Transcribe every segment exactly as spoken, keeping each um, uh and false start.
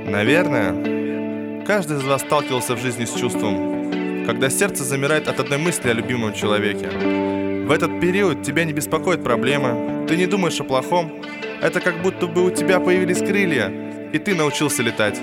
Наверное, каждый из вас сталкивался в жизни с чувством, когда сердце замирает от одной мысли о любимом человеке. В этот период тебя не беспокоят проблемы, ты не думаешь о плохом. Это как будто бы у тебя появились крылья, и ты научился летать.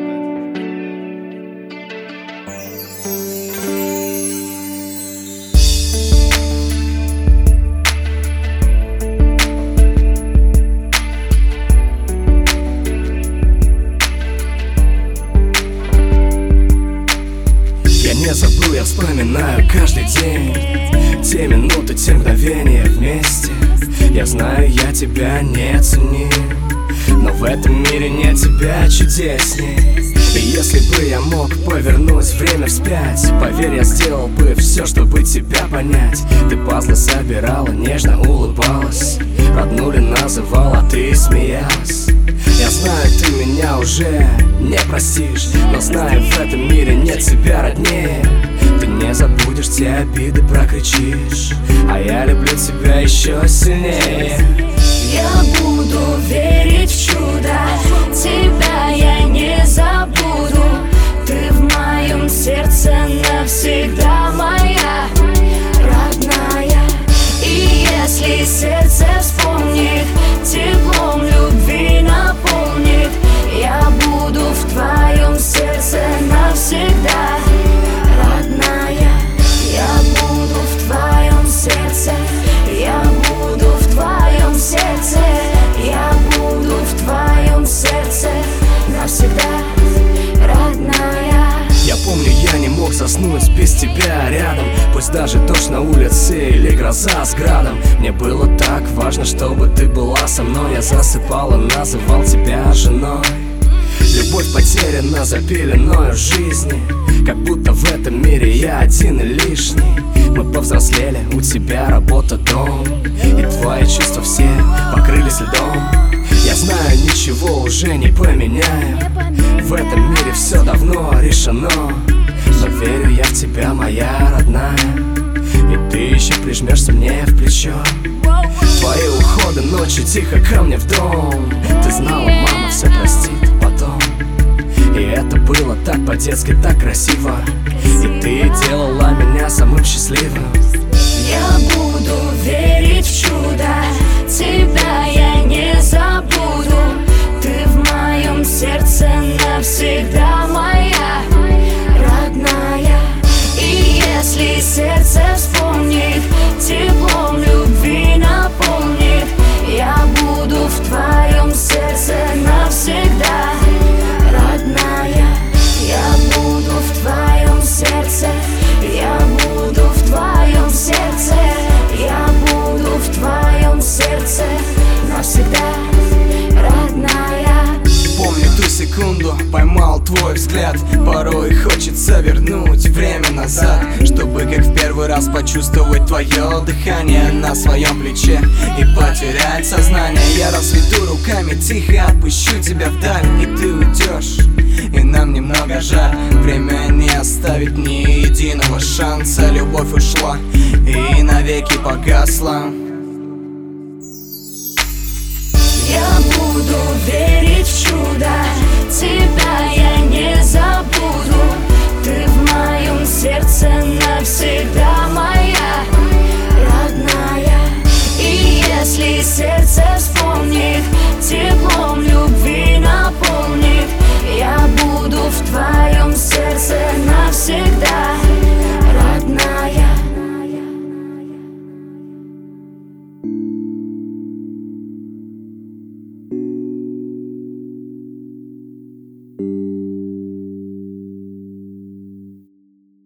Не забыл, я вспоминаю каждый день те минуты, те мгновения вместе. Я знаю, я тебя не ценил, но в этом мире нет тебя чудесней. И если бы я мог повернуть время вспять, поверь, я сделал бы все, чтобы тебя понять. Ты пазлы собирала, нежно улыбалась, роднули называла, ты смеялась. Я знаю, ты меня уже не простишь, но знаю, в этом мире нет тебя роднее. Ты не забудешь, те обиды прокричишь, а я люблю тебя еще сильнее. Я буду верить в чудо, тебя я не забуду. Ты в моем сердце навсегда моя родная. И если сердце вспомнит, теплом любви наполнит, я буду в твоем сердце навсегда родная. Я буду в твоем сердце, я буду в твоем сердце, я буду в твоем сердце навсегда родная. Я помню, я не мог заснуть без тебя рядом, пусть даже дождь на улице или гроза с градом. Мне было так важно, чтобы ты была со мной. Я засыпал и называл тебя женой. Любовь потеряна за пеленою жизни, как будто в этом мире я один и лишний. Мы повзрослели, у тебя работа, дом, и твои чувства все покрылись льдом. Я знаю, ничего уже не поменяем, в этом мире все давно решено. Но верю я в тебя, моя родная, и ты еще прижмешься мне в плечо. Твои уходы ночью тихо ко мне в дом. Ты знала, мама все простит потом. И это было так по-детски, так красиво, и ты делала меня самым счастливым. Я буду верить в чудо, тебя я не забуду. Ты в моем сердце навсегда моя родная. И если сердце вспомнит, теплом любви наполнит, я буду в твоем сердце навсегда родная. Я буду в твоем сердце, я буду в твоем сердце, я буду в твоем сердце навсегда родная. Помню ту секунду, поймал твой взгляд. Порой хочется вернуть время назад, чтобы как в первый раз почувствовать твое дыхание на своем плече и потерять сознание. Я разведу руками, тихо отпущу тебя вдаль, и ты уйдешь, и нам немного жаль. Время не оставит ни единого шанса. Любовь ушла и навеки погасла. Я буду верить в чудо, тебя